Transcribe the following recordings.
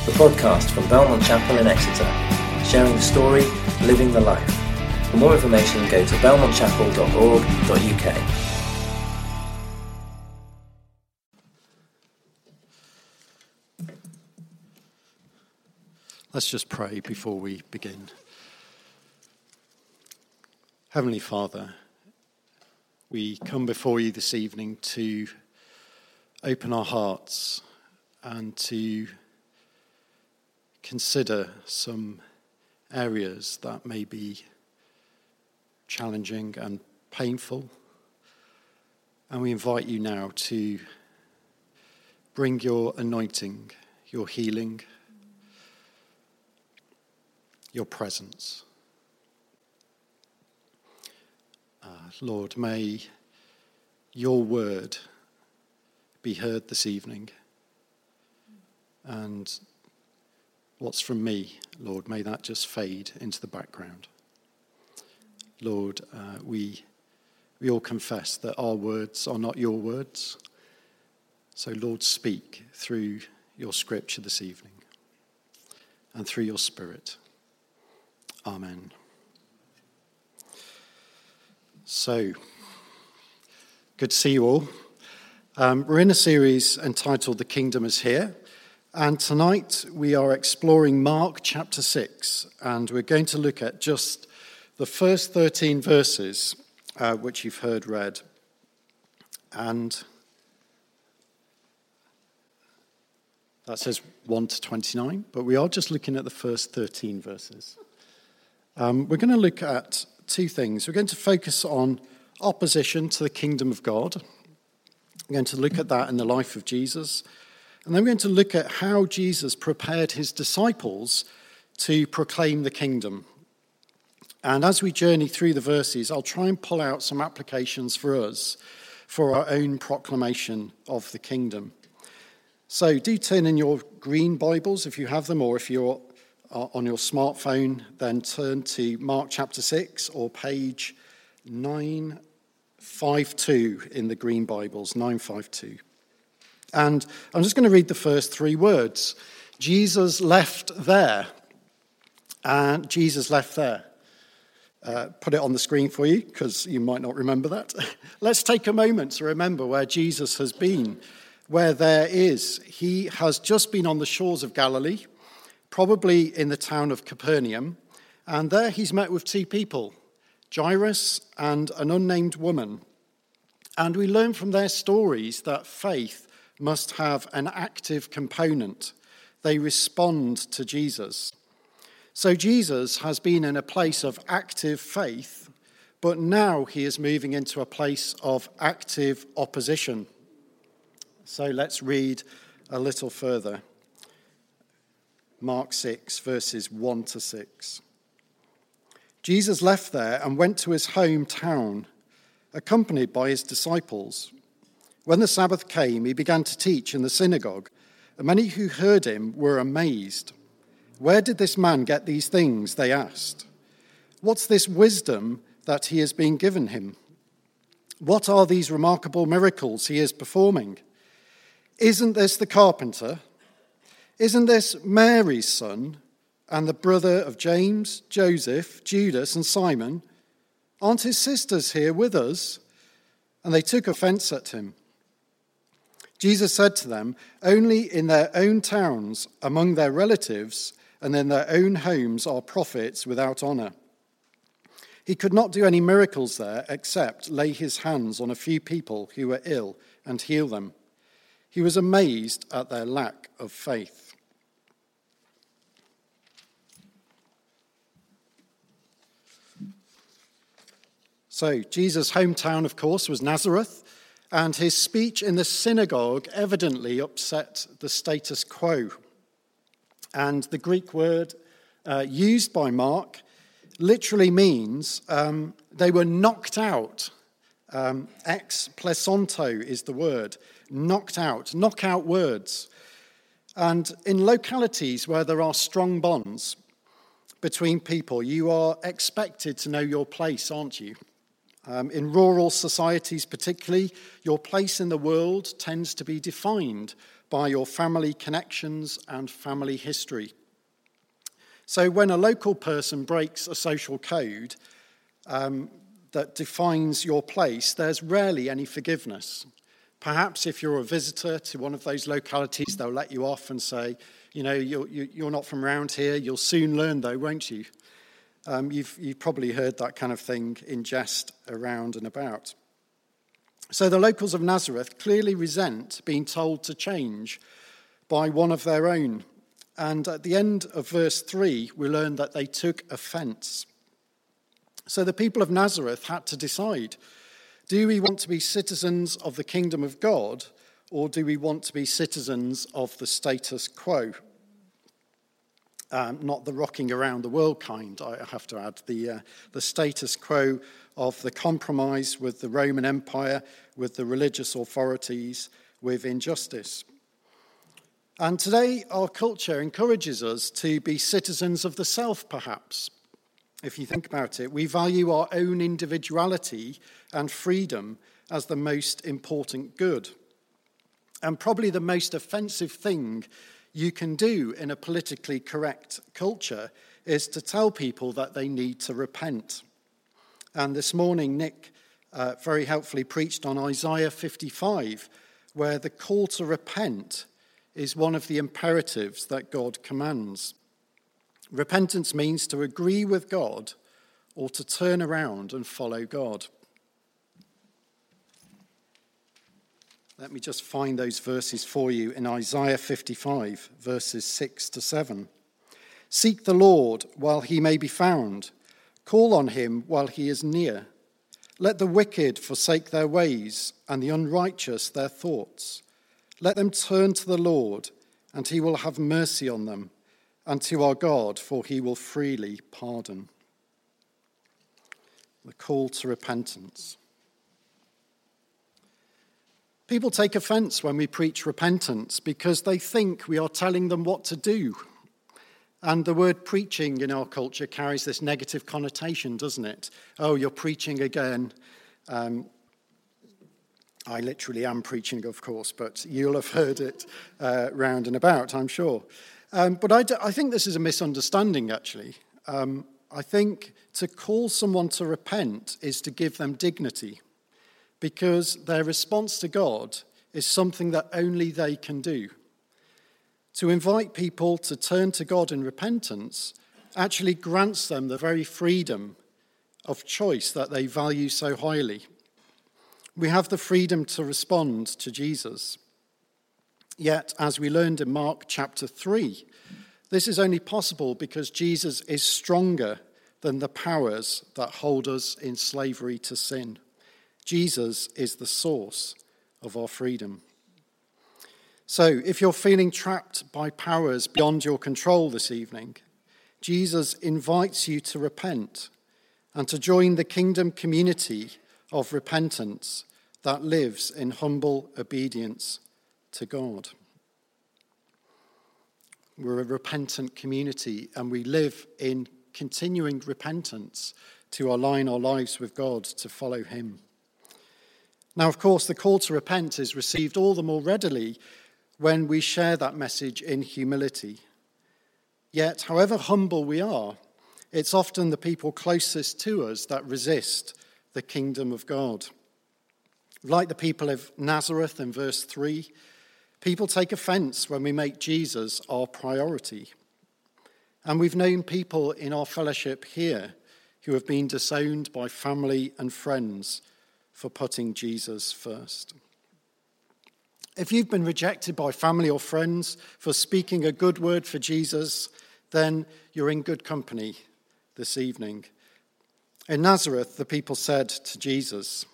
the podcast from Belmont Chapel in Exeter, sharing the story, living the life. For more information, go to belmontchapel.org.uk. Let's just pray before we begin. Heavenly Father, we come before you this evening to open our hearts and to consider some areas that may be challenging and painful. And we invite you now to bring your anointing, your healing, your presence. Lord, may your word be heard this evening. And what's from me, Lord, may that just fade into the background. Lord, we all confess that our words are not your words. So, Lord, speak through your scripture this evening and through your Spirit. Amen. So, good to see you all. We're in a series entitled The Kingdom is Here, and tonight we are exploring Mark chapter 6, and we're going to look at just the first 13 verses, which you've heard read. And that says 1 to 29, but we are just looking at the first 13 verses. We're going to look at two things. We're going to focus on opposition to the kingdom of God. We're going to look at that in the life of Jesus. And then we're going to look at how Jesus prepared his disciples to proclaim the kingdom. And as we journey through the verses, I'll try and pull out some applications for us for our own proclamation of the kingdom. So do turn in your green Bibles if you have them, or if you're on your smartphone, then turn to Mark chapter 6 or page 952 in the green Bibles, 952. And I'm just going to read the first three words. Jesus left there. And Jesus left there. Put it on the screen for you, because you might not remember that. Let's take a moment to remember where Jesus has been, where there is. He has just been on the shores of Galilee, probably in the town of Capernaum, and there he's met with two people, Jairus and an unnamed woman. And we learn from their stories that faith must have an active component. They respond to Jesus. So Jesus has been in a place of active faith, but now he is moving into a place of active opposition. So let's read a little further. Mark 6, verses 1 to 6. Jesus left there and went to his hometown, accompanied by his disciples. When the Sabbath came, he began to teach in the synagogue, and many who heard him were amazed. "Where did this man get these things?" they asked. "What's this wisdom that he has been given him? What are these remarkable miracles he is performing? Isn't this the carpenter? Isn't this Mary's son, and the brother of James, Joseph, Judas, and Simon? Aren't his sisters here with us?" And they took offense at him. Jesus said to them, "Only in their own towns, among their relatives, and in their own homes are prophets without honor." He could not do any miracles there except lay his hands on a few people who were ill and heal them. He was amazed at their lack of faith. So, Jesus' hometown, of course, was Nazareth, and his speech in the synagogue evidently upset the status quo. And the Greek word used by Mark literally means they were knocked out. Ex plesonto is the word. Knocked out, knockout words. And in localities where there are strong bonds between people, you are expected to know your place, aren't you? In rural societies particularly, your place in the world tends to be defined by your family connections and family history. So when a local person breaks a social code that defines your place, there's rarely any forgiveness. Perhaps if you're a visitor to one of those localities, they'll let you off and say, you're not from around here. You'll soon learn, though, won't you? You've probably heard that kind of thing in jest around and about. So the locals of Nazareth clearly resent being told to change by one of their own. And at the end of verse 3, we learn that they took offence. So the people of Nazareth had to decide, do we want to be citizens of the kingdom of God, or do we want to be citizens of the status quo? Not the rocking around the world kind, I have to add, the status quo of the compromise with the Roman Empire, with the religious authorities, with injustice. And today our culture encourages us to be citizens of the self, perhaps. If you think about it, we value our own individuality and freedom as the most important good. And probably the most offensive thing you can do in a politically correct culture is to tell people that they need to repent. And this morning, Nick very helpfully preached on Isaiah 55, where the call to repent is one of the imperatives that God commands. Repentance means to agree with God or to turn around and follow God. Let me just find those verses for you in Isaiah 55, verses 6 to 7. Seek the Lord while he may be found. Call on him while he is near. Let the wicked forsake their ways and the unrighteous their thoughts. Let them turn to the Lord, and he will have mercy on them, and to our God, for he will freely pardon. The call to repentance. People take offence when we preach repentance because they think we are telling them what to do. And the word preaching in our culture carries this negative connotation, doesn't it? Oh, you're preaching again. I literally am preaching, of course, but you'll have heard it round and about, I'm sure. But I think this is a misunderstanding, actually. I think to call someone to repent is to give them dignity, because their response to God is something that only they can do. To invite people to turn to God in repentance actually grants them the very freedom of choice that they value so highly. We have the freedom to respond to Jesus. Yet, as we learned in Mark chapter 3, this is only possible because Jesus is stronger than the powers that hold us in slavery to sin. Jesus is the source of our freedom. So, if you're feeling trapped by powers beyond your control this evening, Jesus invites you to repent and to join the kingdom community of repentance that lives in humble obedience to God. We're a repentant community, and we live in continuing repentance to align our lives with God, to follow him. Now, of course, the call to repent is received all the more readily when we share that message in humility. Yet, however humble we are, it's often the people closest to us that resist the kingdom of God. Like the people of Nazareth in verse 3, people take offence when we make Jesus our priority. And we've known people in our fellowship here who have been disowned by family and friends for putting Jesus first. If you've been rejected by family or friends for speaking a good word for Jesus, then you're in good company this evening. In Nazareth, the people said to Jesus,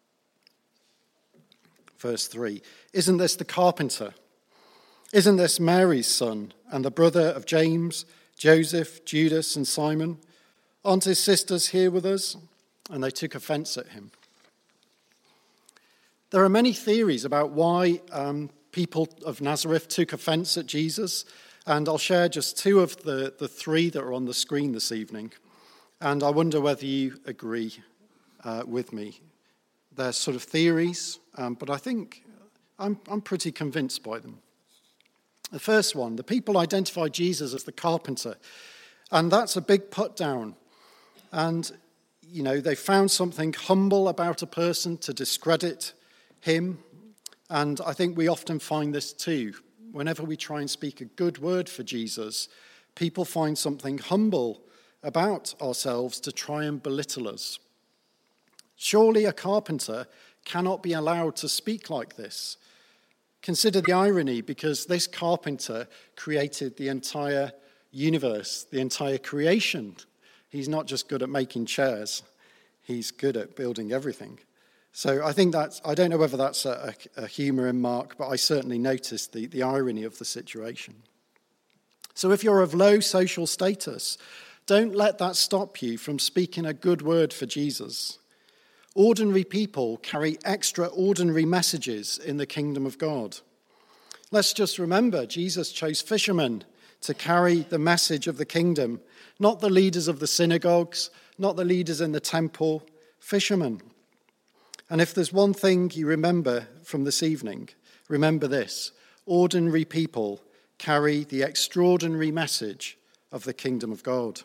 verse 3, "Isn't this the carpenter? Isn't this Mary's son and the brother of James, Joseph, Judas, and Simon? Aren't his sisters here with us?" And they took offence at him. There are many theories about why people of Nazareth took offence at Jesus, and I'll share just two of the three that are on the screen this evening. And I wonder whether you agree with me. They're sort of theories, but I think I'm pretty convinced by them. The first one, the people identify Jesus as the carpenter, and that's a big put down. And, they found something humble about a person to discredit him. And I think we often find this too. Whenever we try and speak a good word for Jesus, people find something humble about ourselves to try and belittle us. Surely a carpenter cannot be allowed to speak like this. Consider the irony, because this carpenter created the entire universe, the entire creation. He's not just good at making chairs, he's good at building everything. So I think I don't know whether that's a humour in Mark, but I certainly noticed the irony of the situation. So if you're of low social status, don't let that stop you from speaking a good word for Jesus. Ordinary people carry extraordinary messages in the kingdom of God. Let's just remember, Jesus chose fishermen to carry the message of the kingdom, not the leaders of the synagogues, not the leaders in the temple, fishermen. And if there's one thing you remember from this evening, remember this: ordinary people carry the extraordinary message of the kingdom of God.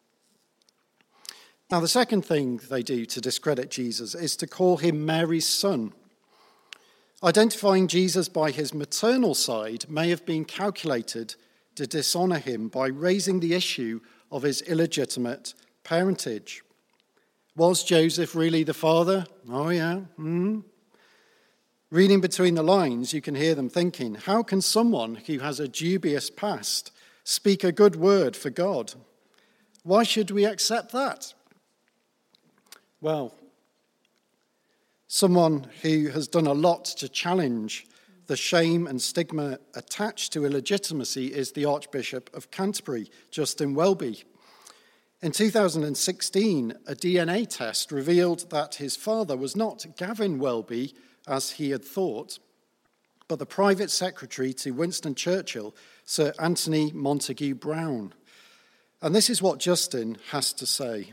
Now, the second thing they do to discredit Jesus is to call him Mary's son. Identifying Jesus by his maternal side may have been calculated to dishonour him by raising the issue of his illegitimate parentage. Was Joseph really the father? Oh, yeah. Reading between the lines, you can hear them thinking, how can someone who has a dubious past speak a good word for God? Why should we accept that? Well, someone who has done a lot to challenge the shame and stigma attached to illegitimacy is the Archbishop of Canterbury, Justin Welby. In 2016, a DNA test revealed that his father was not Gavin Welby, as he had thought, but the private secretary to Winston Churchill, Sir Anthony Montagu Brown. And this is what Justin has to say.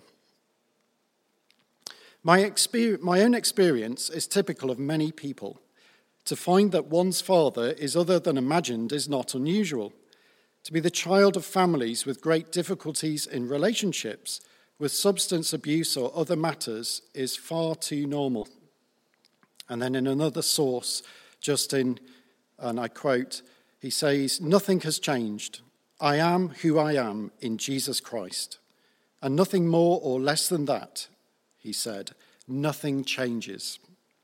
My own experience is typical of many people. To find that one's father is other than imagined is not unusual. To be the child of families with great difficulties in relationships, with substance abuse or other matters, is far too normal. And then in another source, Justin, and I quote, he says, nothing has changed. I am who I am in Jesus Christ. And nothing more or less than that, he said. Nothing changes.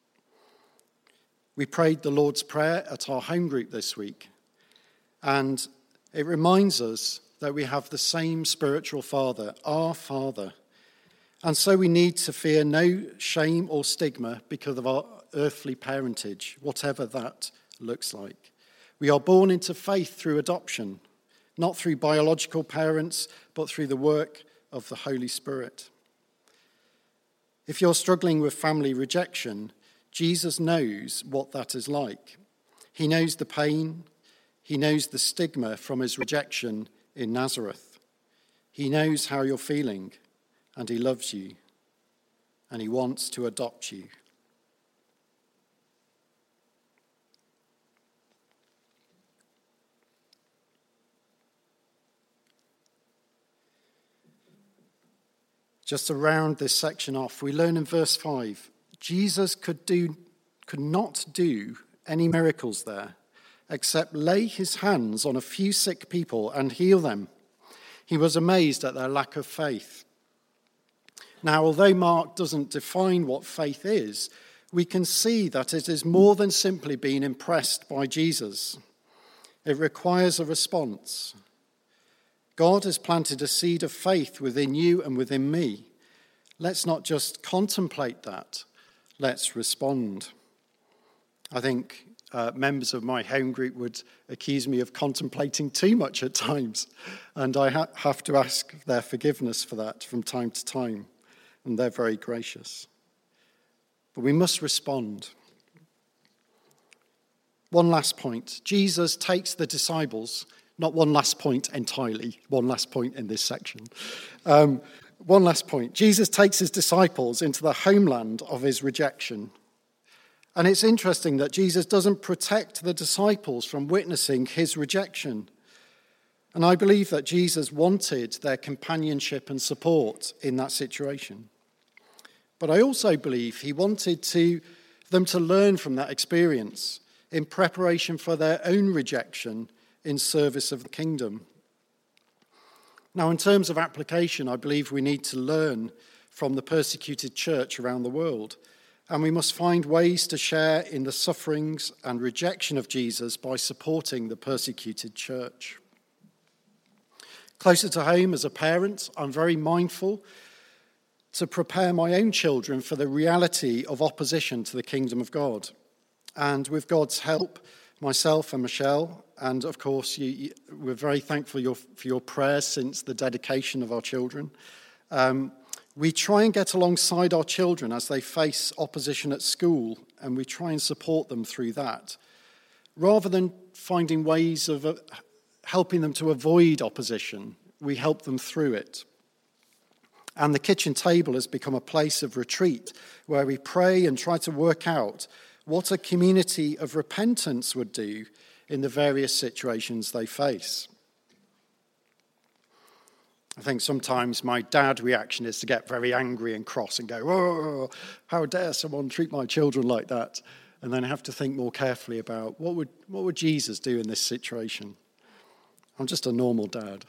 We prayed the Lord's Prayer at our home group this week, and it reminds us that we have the same spiritual Father, our Father. And so we need to fear no shame or stigma because of our earthly parentage, whatever that looks like. We are born into faith through adoption, not through biological parents, but through the work of the Holy Spirit. If you're struggling with family rejection, Jesus knows what that is like. He knows the pain. He knows the stigma from his rejection in Nazareth. He knows how you're feeling, and he loves you, and he wants to adopt you. Just to round this section off, we learn in verse 5, Jesus could not do any miracles there, except lay his hands on a few sick people and heal them. He was amazed at their lack of faith. Now, although Mark doesn't define what faith is, we can see that it is more than simply being impressed by Jesus. It requires a response. God has planted a seed of faith within you and within me. Let's not just contemplate that. Let's respond. I think members of my home group would accuse me of contemplating too much at times, and I have to ask their forgiveness for that from time to time, and they're very gracious. But we must respond. One last point. Jesus takes the disciples, not one last point entirely, one last point in this section. One last point. Jesus takes his disciples into the homeland of his rejection. And it's interesting that Jesus doesn't protect the disciples from witnessing his rejection. And I believe that Jesus wanted their companionship and support in that situation. But I also believe he wanted them to learn from that experience in preparation for their own rejection in service of the kingdom. Now, in terms of application, I believe we need to learn from the persecuted church around the world, and we must find ways to share in the sufferings and rejection of Jesus by supporting the persecuted church. Closer to home, as a parent, I'm very mindful to prepare my own children for the reality of opposition to the kingdom of God. And with God's help, myself and Michelle, and of course, we're very thankful for your prayers since the dedication of our children. We try and get alongside our children as they face opposition at school, and we try and support them through that, rather than finding ways of helping them to avoid opposition. We help them through it. And the kitchen table has become a place of retreat where we pray and try to work out what a community of repentance would do in the various situations they face. I think sometimes my dad's reaction is to get very angry and cross and go, "Oh, how dare someone treat my children like that?" And then I have to think more carefully about what would Jesus do in this situation? I'm just a normal dad.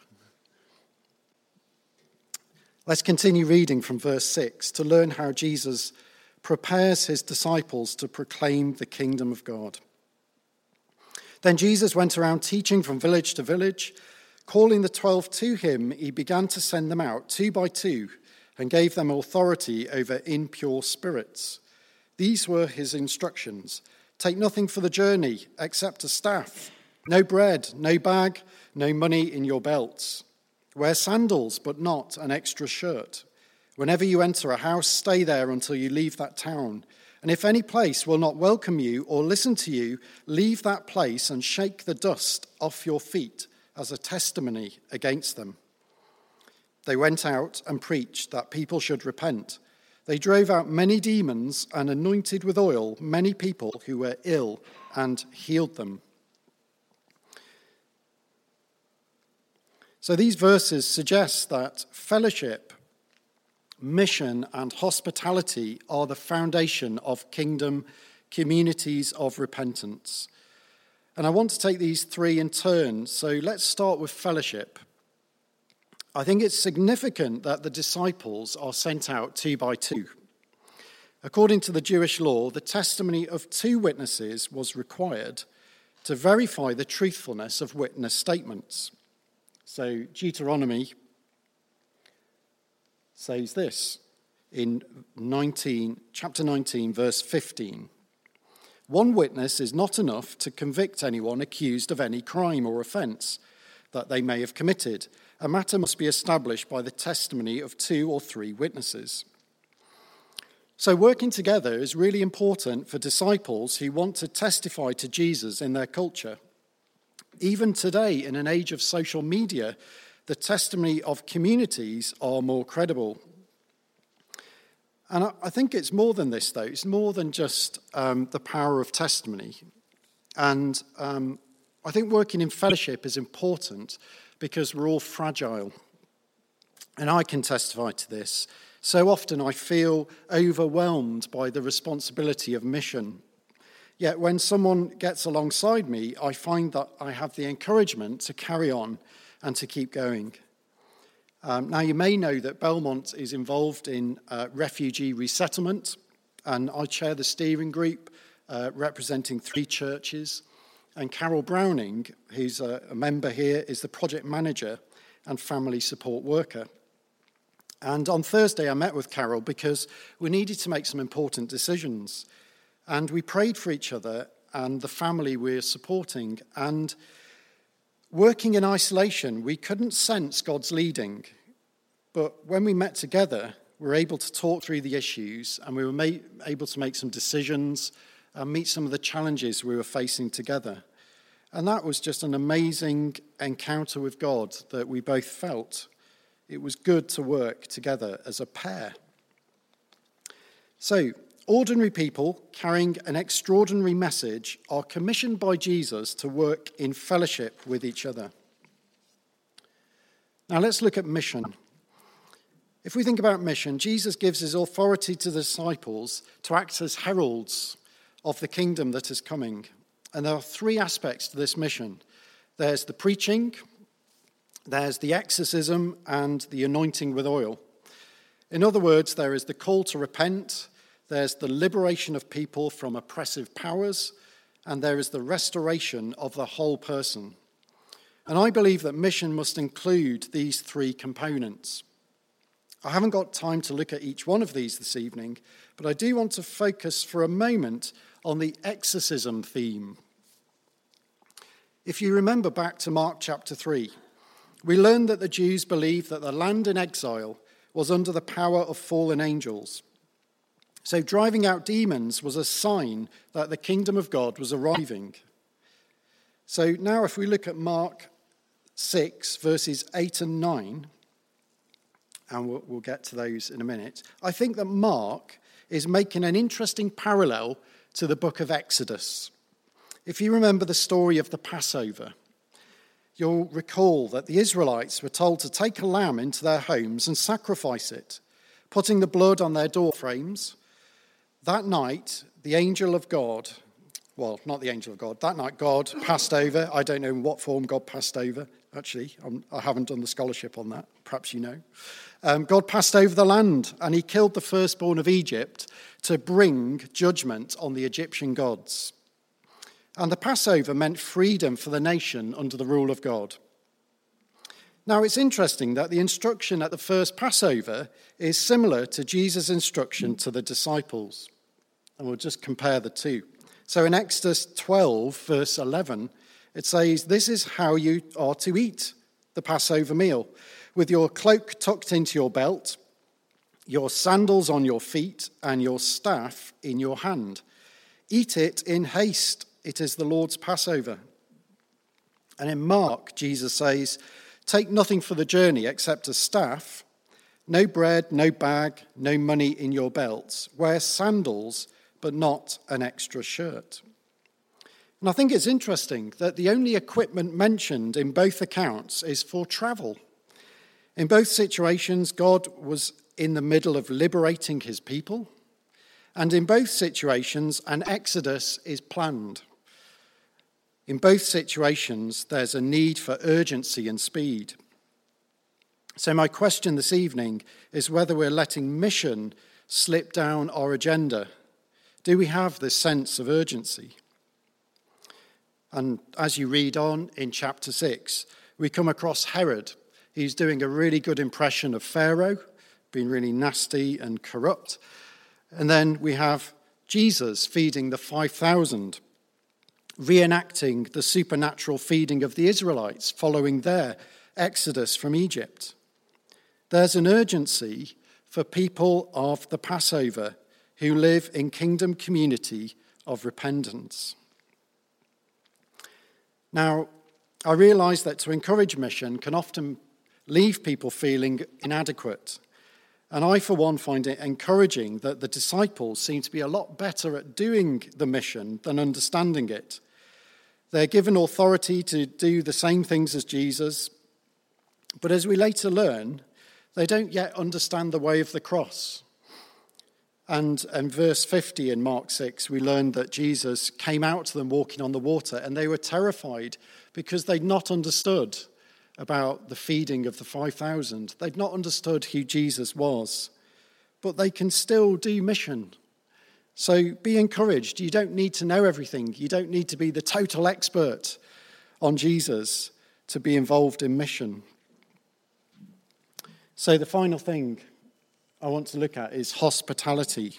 Let's continue reading from verse 6 to learn how Jesus prepares his disciples to proclaim the kingdom of God. Then Jesus went around teaching from village to village. Calling the 12 to him, he began to send them out 2 by 2 and gave them authority over impure spirits. These were his instructions. Take nothing for the journey except a staff, no bread, no bag, no money in your belts. Wear sandals, but not an extra shirt. Whenever you enter a house, stay there until you leave that town. And if any place will not welcome you or listen to you, leave that place and shake the dust off your feet as a testimony against them. They went out and preached that people should repent. They drove out many demons and anointed with oil many people who were ill and healed them. So these verses suggest that fellowship, mission, and hospitality are the foundation of kingdom communities of repentance. And I want to take these 3 in turn. So let's start with fellowship. I think it's significant that the disciples are sent out 2 by 2. According to the Jewish law, the testimony of 2 witnesses was required to verify the truthfulness of witness statements. So Deuteronomy says this in chapter 19, verse 15. One witness is not enough to convict anyone accused of any crime or offence that they may have committed. A matter must be established by the testimony of 2 or 3 witnesses. So working together is really important for disciples who want to testify to Jesus in their culture. Even today, in an age of social media, the testimony of communities are more credible. And I think it's more than this, though. It's more than just the power of testimony. And I think working in fellowship is important because we're all fragile. And I can testify to this. So often I feel overwhelmed by the responsibility of mission. Yet when someone gets alongside me, I find that I have the encouragement to carry on and to keep going. Now, you may know that Belmont is involved in refugee resettlement, and I chair the steering group representing 3 churches. And Carol Browning, who's a member here, is the project manager and family support worker. And on Thursday, I met with Carol because we needed to make some important decisions. And we prayed for each other and the family we're supporting. And working in isolation, we couldn't sense God's leading. But when we met together, we were able to talk through the issues and we were able to make some decisions and meet some of the challenges we were facing together. And that was just an amazing encounter with God that we both felt. It was good to work together as a pair. So, ordinary people carrying an extraordinary message are commissioned by Jesus to work in fellowship with each other. Now let's look at mission. If we think about mission, Jesus gives his authority to the disciples to act as heralds of the kingdom that is coming. And there are three aspects to this mission. There's the preaching, there's the exorcism, and the anointing with oil. In other words, there is the call to repent, there's the liberation of people from oppressive powers, and there is the restoration of the whole person. And I believe that mission must include these three components. I haven't got time to look at each one of these this evening, but I do want to focus for a moment on the exorcism theme. If you remember back to Mark chapter 3, we learned that the Jews believed that the land in exile was under the power of fallen angels. So driving out demons was a sign that the kingdom of God was arriving. So now if we look at Mark 6, verses 8 and 9, and we'll get to those in a minute, I think that Mark is making an interesting parallel to the book of Exodus. If you remember the story of the Passover, you'll recall that the Israelites were told to take a lamb into their homes and sacrifice it, putting the blood on their door frames. That night, the angel of God, well, not the angel of God, that night God passed over. I don't know in what form God passed over, actually. I haven't done the scholarship on that. Perhaps you know. God passed over the land and he killed the firstborn of Egypt to bring judgment on the Egyptian gods. And the Passover meant freedom for the nation under the rule of God. Now, it's interesting that the instruction at the first Passover is similar to Jesus' instruction to the disciples. And we'll just compare the two. So in Exodus 12, verse 11, it says, "This is how you are to eat the Passover meal, with your cloak tucked into your belt, your sandals on your feet, and your staff in your hand. Eat it in haste. It is the Lord's Passover." And in Mark, Jesus says, "Take nothing for the journey except a staff, no bread, no bag, no money in your belts. Wear sandals, but not an extra shirt." And I think it's interesting that the only equipment mentioned in both accounts is for travel. In both situations, God was in the middle of liberating his people. And in both situations, an exodus is planned. In both situations, there's a need for urgency and speed. So my question this evening is whether we're letting mission slip down our agenda. Do we have this sense of urgency? And as you read on in chapter 6, we come across Herod. He's doing a really good impression of Pharaoh, being really nasty and corrupt. And then we have Jesus feeding the 5,000, reenacting the supernatural feeding of the Israelites following their exodus from Egypt. There's an urgency for people of the Passover who live in kingdom community of repentance. Now, I realise that to encourage mission can often leave people feeling inadequate. And I, for one, find it encouraging that the disciples seem to be a lot better at doing the mission than understanding it. They're given authority to do the same things as Jesus, but as we later learn, they don't yet understand the way of the cross. And in verse 50 in Mark 6, we learned that Jesus came out to them walking on the water, and they were terrified because they'd not understood about the feeding of the 5,000. They'd not understood who Jesus was, but they can still do mission. So be encouraged. You don't need to know everything. You don't need to be the total expert on Jesus to be involved in mission. So the final thing I want to look at is hospitality.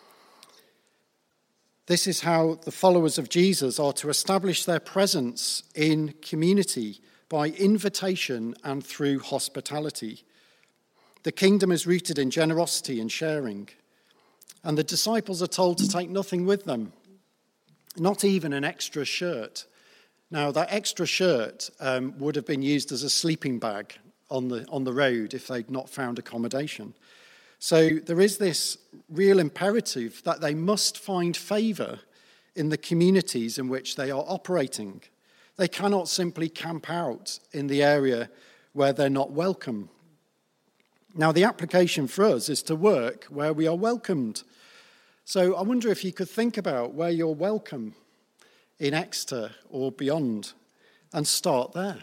This is how the followers of Jesus are to establish their presence in community by invitation and through hospitality. The kingdom is rooted in generosity and sharing. And the disciples are told to take nothing with them, not even an extra shirt. Now, that extra shirt would have been used as a sleeping bag on the road if they'd not found accommodation. So there is this real imperative that they must find favour in the communities in which they are operating. They cannot simply camp out in the area where they're not welcome. Now, the application for us is to work where we are welcomed. So I wonder if you could think about where you're welcome in Exeter or beyond and start there.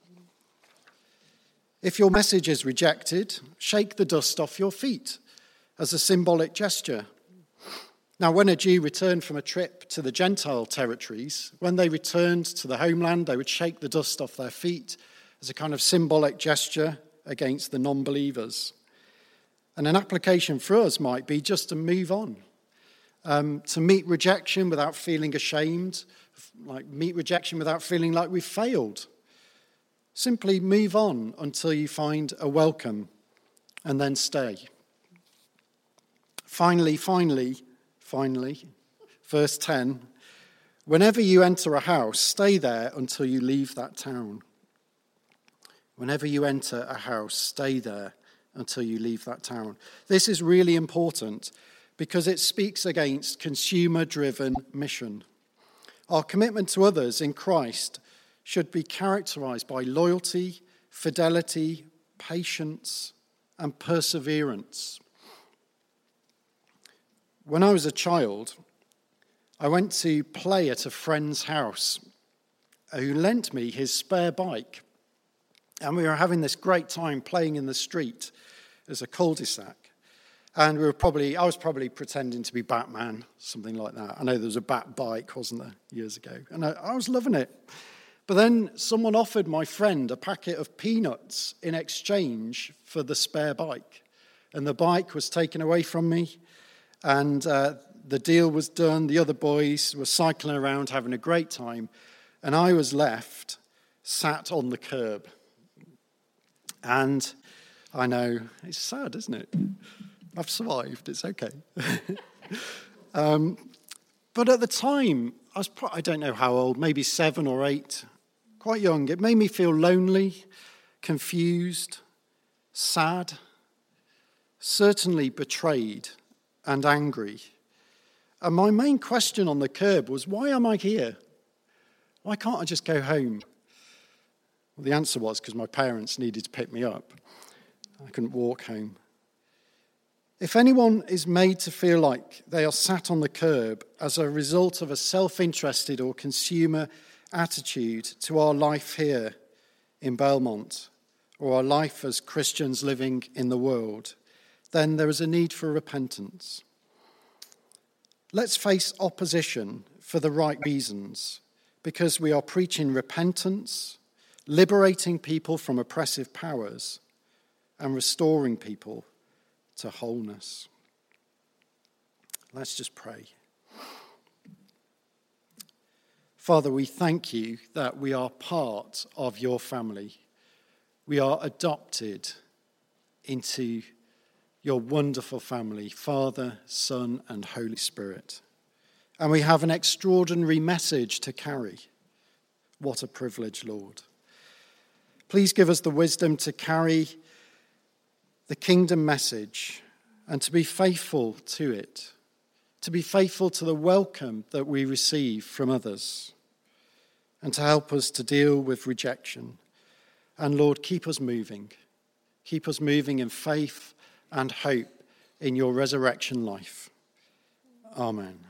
If your message is rejected, shake the dust off your feet as a symbolic gesture. Now, when a Jew returned from a trip to the Gentile territories, when they returned to the homeland, they would shake the dust off their feet as a kind of symbolic gesture against the non-believers. And an application for us might be just to move on, to meet rejection without feeling ashamed, meet rejection without feeling like we've failed. Simply move on until you find a welcome and then stay. Finally, verse 10, whenever you enter a house, stay there until you leave that town. Whenever you enter a house, stay there until you leave that town. This is really important because it speaks against consumer-driven mission. Our commitment to others in Christ should be characterized by loyalty, fidelity, patience, and perseverance. When I was a child, I went to play at a friend's house who lent me his spare bike. And we were having this great time playing in the street as a cul-de-sac. And I was probably pretending to be Batman, something like that. I know there was a Bat bike, wasn't there, years ago. And I was loving it. But then someone offered my friend a packet of peanuts in exchange for the spare bike. And the bike was taken away from me. And the deal was done. The other boys were cycling around having a great time. And I was left sat on the curb. And I know, it's sad, isn't it? I've survived, it's okay. But at the time, I don't know how old, maybe 7 or 8, quite young. It made me feel lonely, confused, sad, certainly betrayed and angry. And my main question on the curb was, why am I here? Why can't I just go home? Well, the answer was because my parents needed to pick me up. I couldn't walk home. If anyone is made to feel like they are sat on the curb as a result of a self-interested or consumer attitude to our life here in Belmont, or our life as Christians living in the world, then there is a need for repentance. Let's face opposition for the right reasons, because we are preaching repentance, liberating people from oppressive powers, and restoring people to wholeness. Let's just pray. Father, we thank you that we are part of your family. We are adopted into your wonderful family, Father, Son, and Holy Spirit. And we have an extraordinary message to carry. What a privilege, Lord. Please give us the wisdom to carry the kingdom message and to be faithful to it, to be faithful to the welcome that we receive from others, and to help us to deal with rejection. And Lord, keep us moving in faith and hope in your resurrection life. Amen.